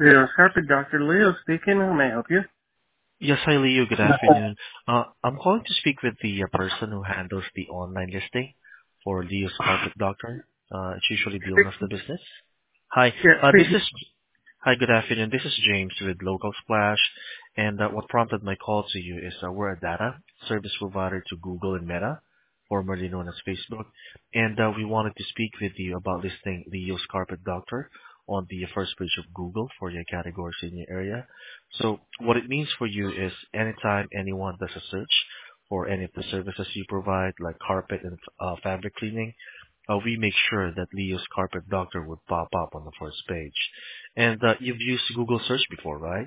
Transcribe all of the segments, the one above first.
Yeah, Carpet Dr. Leo speaking. How may I help you? Yes, hi, Leo. Good afternoon. I'm calling to speak with the person who handles the online listing for Leo's Carpet Doctor. It's usually the owner of the business. Hi, Yeah, this speaking. is hi, good afternoon. This is James with Local Splash, and what prompted my call to you is we're a data service provider to Google and Meta, formerly known as Facebook, and we wanted to speak with you about listing Leo's Carpet Doctor on the first page of Google for your categories in your area. So what it means for you is anytime anyone does a search for any of the services you provide, like carpet and fabric cleaning, we make sure that Leo's Carpet Doctor would pop up on the first page. And you've used Google search before, right?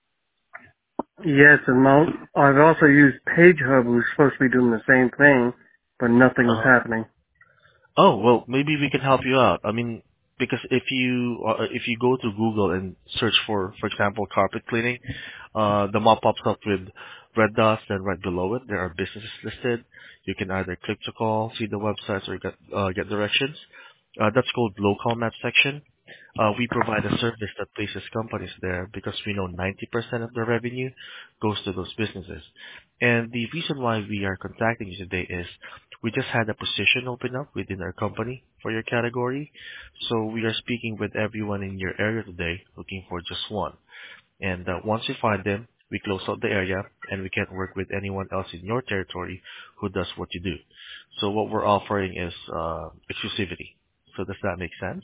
Yes, and I've also used PageHub, who's supposed to be doing the same thing, but nothing was Uh, happening. oh, well, maybe we can help you out. I mean, because if you go to Google and search for example, carpet cleaning, the map pops up with red dots, and right below it there are businesses listed. You can either click to call, see the websites, or get directions. That's called local map section. We provide a service that places companies there because we know 90% of the revenue goes to those businesses. And the reason why we are contacting you today is we just had a position open up within our company for your category. So we are speaking with everyone in your area today looking for just one. And once we find them, we close out the area and we can't work with anyone else in your territory who does what you do. So what we're offering is exclusivity. So does that make sense?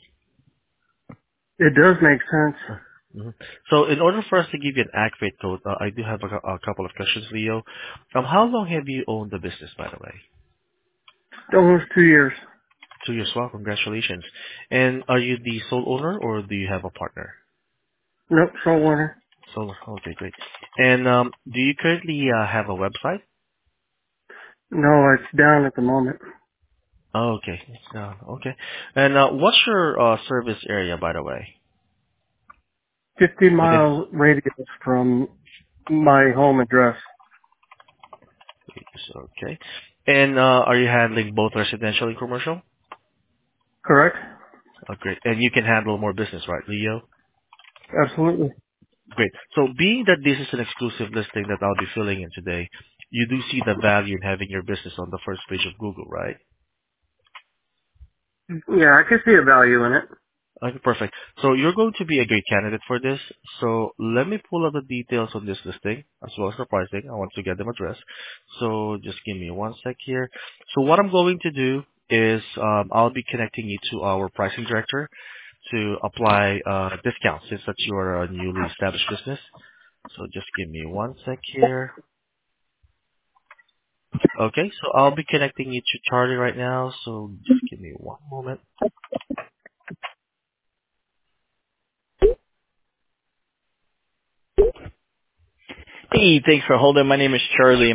It does make sense. Mhm. So in order for us to give you an accurate code, I do have a couple of questions, Leo. How long have you owned the business, by the way? Almost 2 years. 2 years. Well, congratulations. And are you the sole owner or do you have a partner? Nope, sole winner. Sole. Okay, great. And do you currently have a website? No, it's down at the moment. Oh, okay. Okay. And what's your service area, by the way? 50 Within. mile radius from my home address. Okay. And are you handling both residential and commercial? Correct? Oh, great. And you can handle more business, right, Leo? Absolutely. Great. So being that this is an exclusive listing that I'll be filling in today, you do see the value in having your business on the first page of Google, right? Yeah, I can see a value in it. Okay, perfect. So you're going to be a great candidate for this. So let me pull up the details on this listing as well as the pricing. I want to get them addressed. So just give me one sec here. So what I'm going to do is I'll be connecting you to our pricing director to apply discounts since that you are a newly established business. So just give me one sec here. Okay, so I'll be connecting you to Charlie right now, so just give me one moment. Hey, thanks for holding. My name is Charlie.